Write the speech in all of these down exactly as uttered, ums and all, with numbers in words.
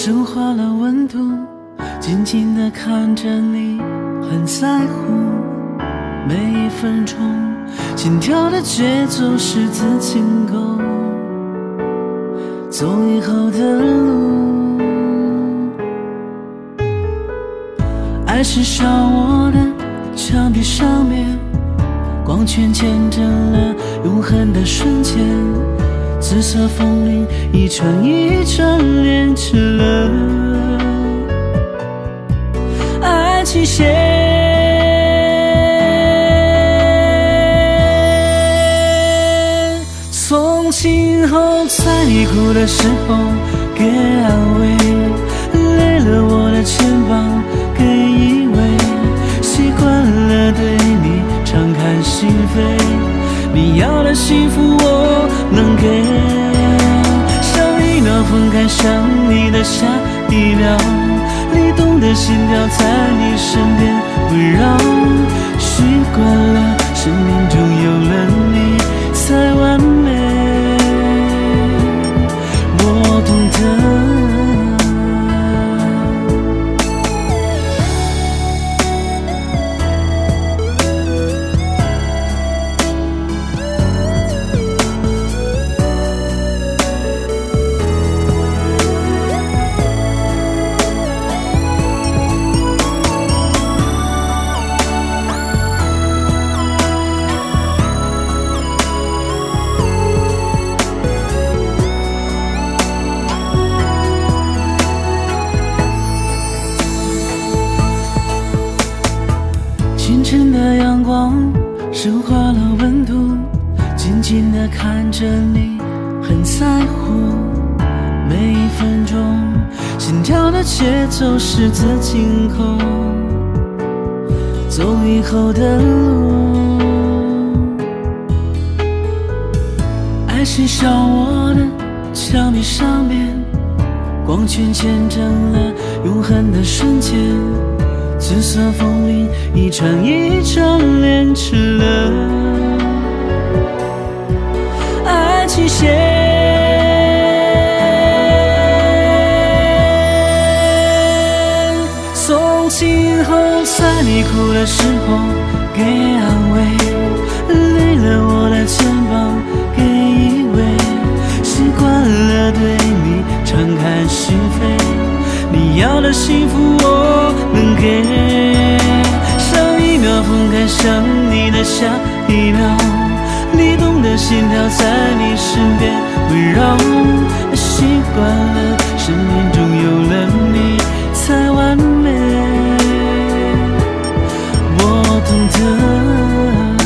升华了温度，静静地看着你，很在乎每一分钟，心跳的节奏十字紧扣，走以后的路，爱是烧我的墙壁上面，光圈见证了永恒的瞬间，紫色风铃一串一串连成了爱情线。从今后在你哭的时候给安慰，累了我的肩膀给依偎，习惯了对你敞开心扉，你要的幸福我能给，上一秒分开想你的下一秒，你懂的心跳在你身边围绕，习惯了生命中有了你才完美，我懂得。清晨的阳光升华了温度，静静地看着你，很在乎每一分钟，心跳的节奏十字紧扣，走以后的路，爱是烧我的墙壁上面，光圈见证了永恒的瞬间，紫色风铃一串一串连成了爱情线。从今后在你哭的时候给安慰，累了我的肩膀给依偎，习惯了对你敞开心扉，你要的幸福我能给，上一秒分开想你的下一秒，你懂的心跳在你身边围绕，习惯了生命中有了你才完美，我懂得。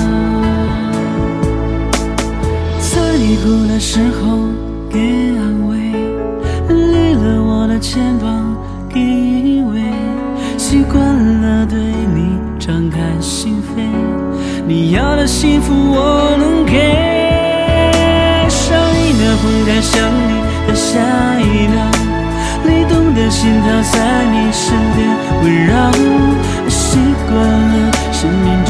在你哭的时候给安慰，累了我的肩膀给依偎，习惯了对你敞开心扉，你要的幸福我能给，上一秒分开想你的下一秒，你懂的心跳在你身边围绕，习惯了生命